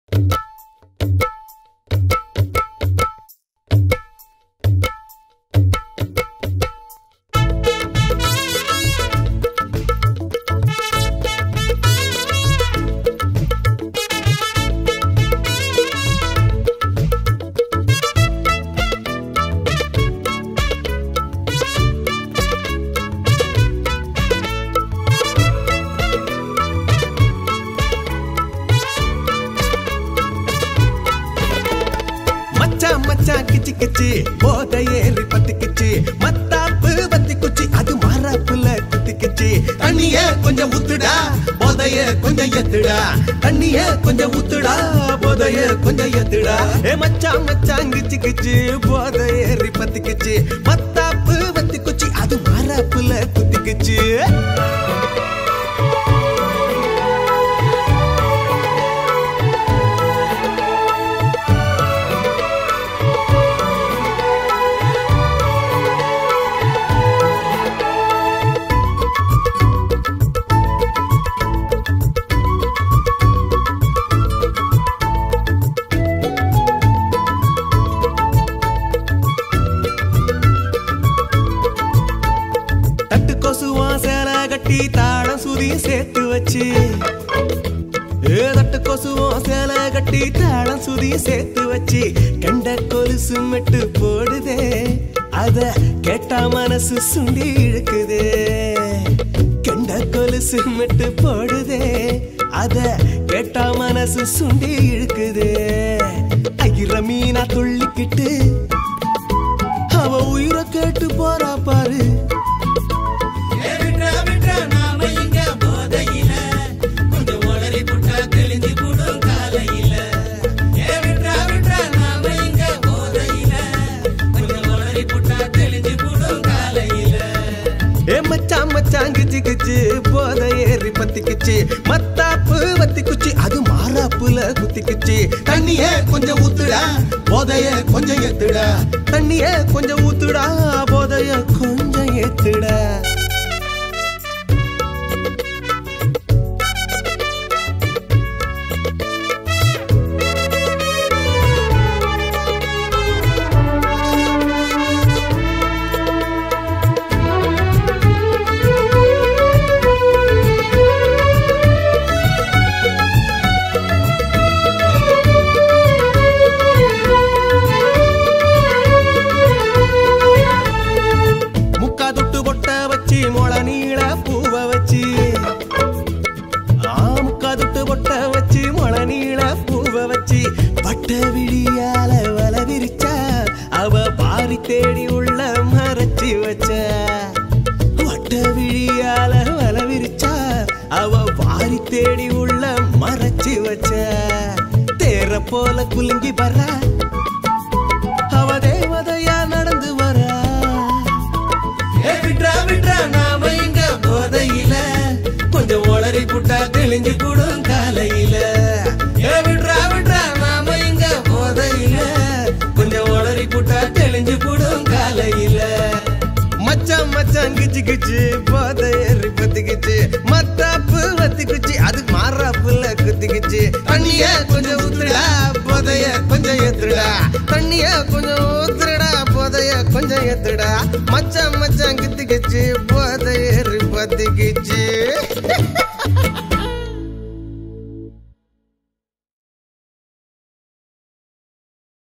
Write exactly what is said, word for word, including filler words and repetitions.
மச்சான் கிச்சி கிச்சி போத ஏறி பத்திக்கிச்சு மத்தாப்பு பத்தி குச்சி அது மாறாப்புல குத்திக்கிச்சு தண்ணிய கொஞ்சம் ஊத்துடா போதைய கொஞ்சம் எத்துடா தண்ணிய கொஞ்சம் ஊத்துடா போதைய கொஞ்சம் எத்துடா ஏ மச்சான் மச்சான் கிச்சி கிச்சி போத ஏறி பத்திக்கிச்சு மத்தாப்பு பத்தி குச்சி அது மாறாப்புல குத்திக்கிச்சு கட்டி தாளம் சுதிய சேர்த்து வச்சு தட்டு கொசுவோம் சேலை கட்டி தாளம் சுதிய சேர்த்து வச்சு கண்ட கொலுசு மெட்டு போடுதே அத கேட்டா மனசு சுண்டி இழுக்குதே கண்ட கொலுசு மெட்டு போடுதே அத கேட்டா மனசு சுண்டி இழுக்குதே ஐர மீனா துள்ளிக்கிட்டு அவ உயிரை கேட்டு போறா பாரு மச்சான் மச்சான் கிச்சி கிச்சி போத ஏறி பத்திக்கிச்சு மத்தாப்பு வத்தி குச்சி அது மாறாப்புல குத்திக்கிச்சு தண்ணிய கொஞ்சம் ஊத்துடா போதைய கொஞ்சம் ஏத்துடா தண்ணிய கொஞ்சம் ஊத்துடா போதைய கொஞ்சம் ஏத்துடா மொள நீள பூவ வச்சு ஆமுக்காதுட்டு பொட்ட வச்சு மொள நீள பூவ வச்சு பட்ட விழியால வல விரிச்சா அவ பாரி தேடி உள்ள மறைச்சி வச்ச வட்ட விழியால வல விரிச்சா அவ பாரி தேடி உள்ள மறைச்சி வச்ச தேர போல குலுங்கி வர்றா அவ தேவதையா நடந்து வரா விட்ரா விட்ரா நாம இங்க போதையில கொஞ்சம் ஒளறி புட்டா தெளிஞ்சு கூடும் காலையில ஏ விட்ரா விட்ரா நாம இங்க போதையில கொஞ்சம் ஒளறி புட்டா தெளிஞ்சு கூடும் காலையில மச்சான் மச்சான் கிச்சு கிச்சு போதை ஏறி பத்திக்கிச்சு மத்தாப்பு வத்தி குச்சி அது மாறாப்புல குத்திக்கிச்சு தண்ணிய கொஞ்சம் ஊத்துடா போதைய கொஞ்சம் ஏத்துடா தண்ணிய கொஞ்சம் ஊத்துடா போதைய கொஞ்சம் ஏத்துடா மச்சான் மச்சான் கித்து கிச்சு போதை ஏறி பத்திக்கிச்சு